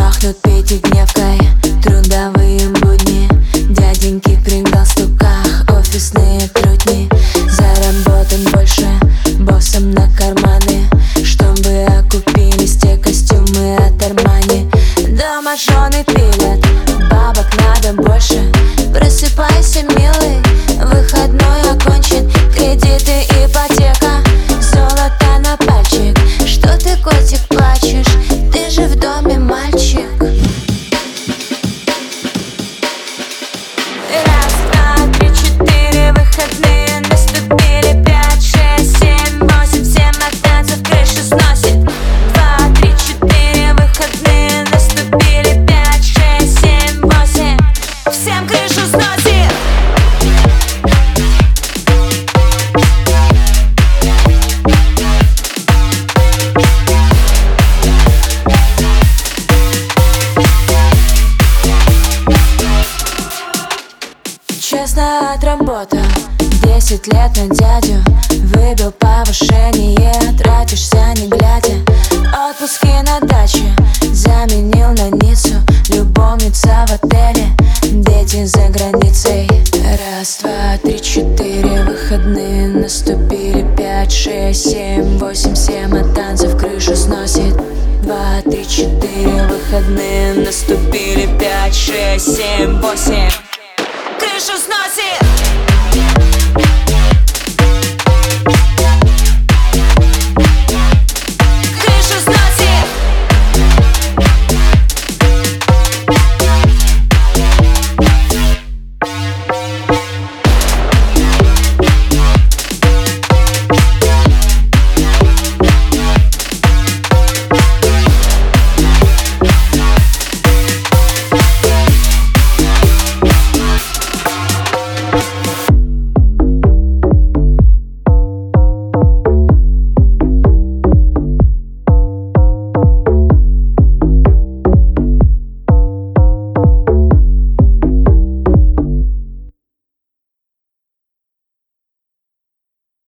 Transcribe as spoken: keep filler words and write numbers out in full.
пахнут пятидневкой, трудовые будни, дяденьки при галстуках, офисные трудни. Заработан больше боссом на карманы, чтобы окупились те костюмы от Армани. Дома жены пилят, бабок надо больше. Просыпайся, милый, выходной окончен. Кредиты, ипотека, золото на пальчик. Что ты, котик, плачешь? Ты же в доме мальчик. Раз, два, три, четыре, выходные наступили. Пять, шесть, семь, восемь, всем от танцев крышу сносит. Два, три, четыре, выходные наступили. Пять, шесть, семь, восемь, всем крышу сносит. Честно отработал десять лет на дядю, выбил повышение, тратишься не глядя. Отпуски на даче заменил на Ниццу, любовница в отеле, дети за границей. Раз, два, три, четыре, выходные наступили. Пять, шесть, семь, восемь, семь от танцев крышу сносит. Два, три, четыре, выходные наступили. Пять, шесть, семь, восемь, крышу сносит.